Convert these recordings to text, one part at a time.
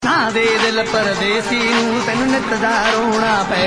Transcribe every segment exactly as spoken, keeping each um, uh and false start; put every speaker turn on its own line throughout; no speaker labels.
हाँ दे दिल परदेसी नूं तैनूं नित दा रोना पै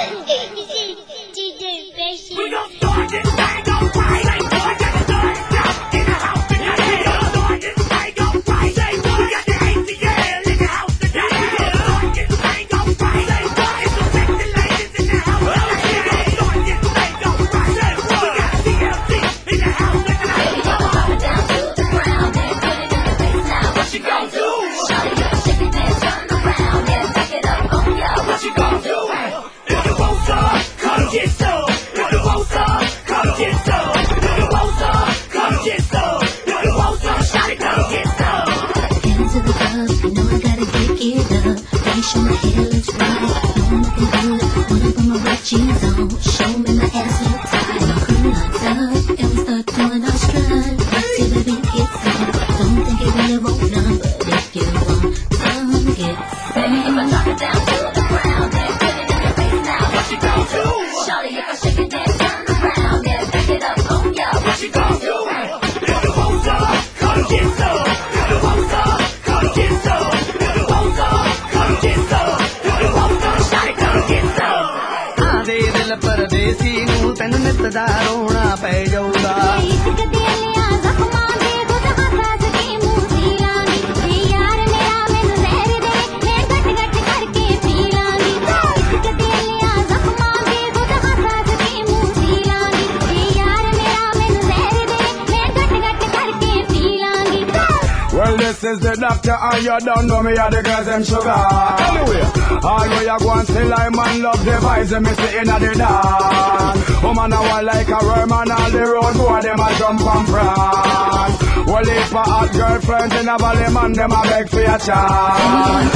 Show my hair looks right, know I'm looking good. Wanna put my red jeans on, show me my ass look tight. Crew lights up, and we start doing our strut. Till the beat gets on, don't think it really won't none, but if you want some, get some. Baby, if I drop it down to the ground, then put it in your face now. What you gon' do? Shawty, if I shake it, then turn around, then back it up on ya. What you gon' do? If you want some, come get some. If you want some, come get some. If you want some, come get some.
दे दिल परदेसी नूं तैनूं नित दा रोना पै जाऊगा
Well, this is the doctor, and you don't know me, are the girls, them sugar. Anyway, all where you go and still I man love the vibes, and me sit in at the dance. Woman, I want like a worm, and all the road boy, them a jump and prance. Well, if a hot girlfriend in a valley, man, them a beg for your chance.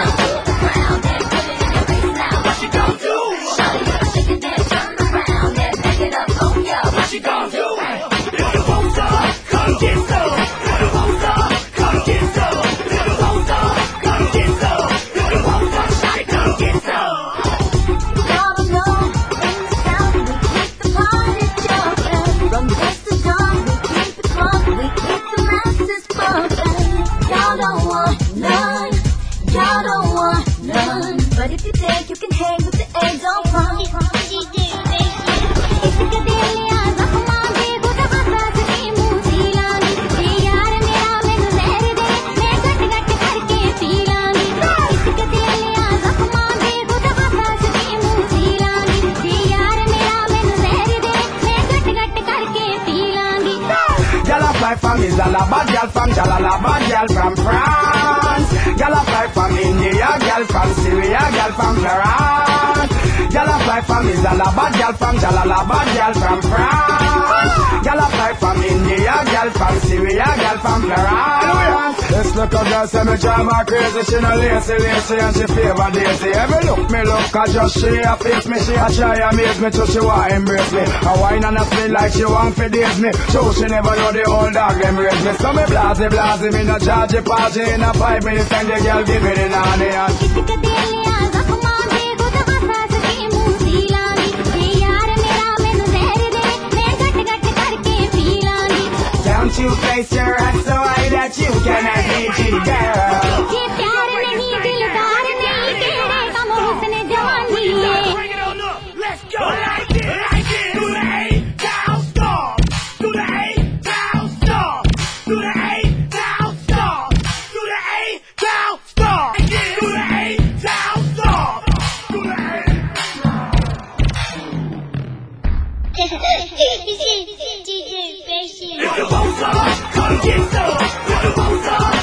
What you gon' do? Shawty, if I shake it, then turn around, then back it up on ya. What you gon' do? If you want some, come get some. If you want some, come get some. If you want some, come get some. If you want some, shawty, come get some. Y'all don't know, in the South we keep the party jumping. From dusk to dawn we keep it crunk, we keep the masses bumping. Y'all don't want none, y'all don't want none. But if you think you can hang with the A, don't run.
Fly from Islamabad, girl from Jalalabad, girl from France. Girl fly from India, girl from Syria, girl from Florence. Girl fly from Islamabad, girl from Jalalabad, girl from France. Girl fly from India, girl from Syria, girl from Florence. This little girl say me drive her crazy. She no lazy, lazy and she favor Daisy. Every look me look, I just she a face me. She a try amaze me till she want embrace me. A wine and a spin like she want for daze me. So she never know the old dog them raise me. So me blase blase me no charge it party. In a five minutes and the girl give me the nanny and don't you place your ass so high that you cannot reach it, girl.
Bring it on up. Let's go. Like it, like it. Do the A, down, stop. Do the A, down, stop. Do the A, down, stop. Do the A, down, stop. Do the A, down, stop. Do the A.
D J Bashy.
If you want some, come get some. If you want some.